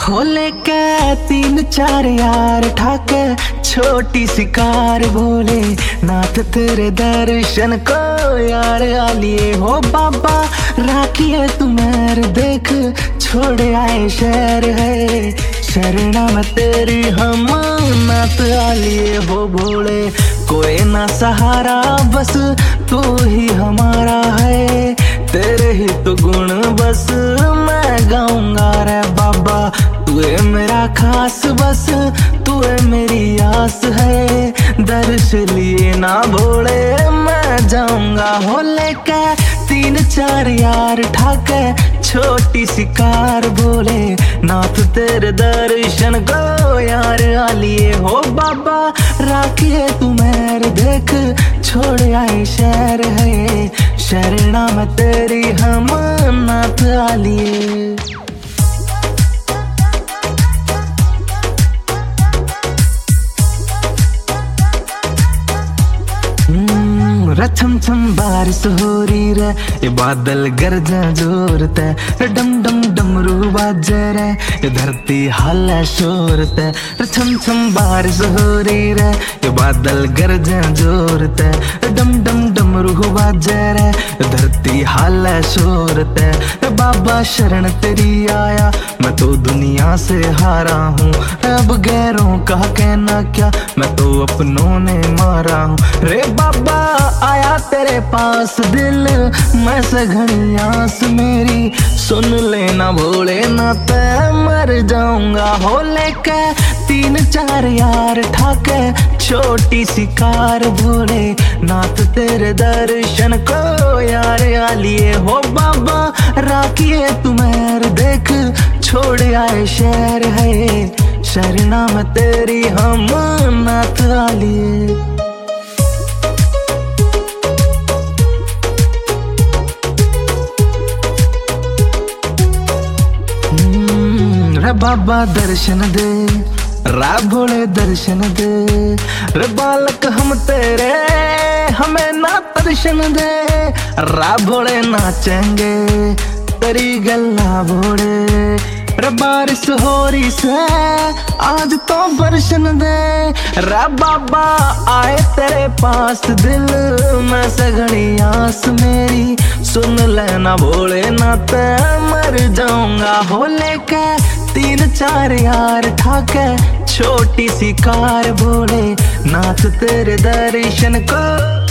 होले के तीन चार यार ठाके छोटी सी कार बोले नाथ तेरे दर्शन को यार आलिए हो बाबा राखिए तुम्हारे देख छोड़े आए शहर है शरणा में तेरी हम नाथ आलिए हो भोले कोई ना सहारा बस तू ही हमारा है तेरे ही तो गुण बस मैं गाऊंगा रे बाबा तू है मेरा खास बस तू है मेरी आस है दर्श लिए ना भोले मैं जाऊंगा हो लेके तीन चार यार ठाके छोटी सी कार बोले नाथ तेरे दर्शन को यार आलिए हो बाबा राखिए तुम्हारे देख छोड़ आए शहर है शरणा में तेरी हम नाथ आलिए छम छम बारिश हो रही रे ये बादल गरजा जोरते डम डम डमरू बाजे रे ये धरती हल्ला शोरते छम छम बारिश हो रही रे ये बादल गरजा जोरते डम डम डमरू बाजे रे ये धरती हल्ला शोरते बाबा शरण तेरी आया मैं तो दुनिया से हारा हूँ अब गैरों का कहना क्या मैं तो अपनों ने मारा हूँ रे बाबा आया तेरे पास दिल मैं सघनी आस मेरी सुन लेना भोले ना तै मर जाऊंगा हो लेके तीन चार यार ठाके छोटी सी कार भोले नाथ तेरे दर्शन को यार आलिए हो बाबा राखिए तुम्हारे देख छोड़ आए शहर है शरणा में तेरी हम नाथ आलिए रे बाबा दर्शन दे रा भोले दर्शन दे रे बालक हम तेरे हमें ना दर्शन दे रा भोले नाचेंगे तेरी गल्ला भोले रे बारिश हो रही से आज तो दर्शन दे रा बाबा आए तेरे पास दिल में सघनी आस मेरी सुन लेना भोले ना ते मर जाऊंगा हो लेके तीन चार यार ठाके छोटी सी कार बोले नाथ तेरे दर्शन को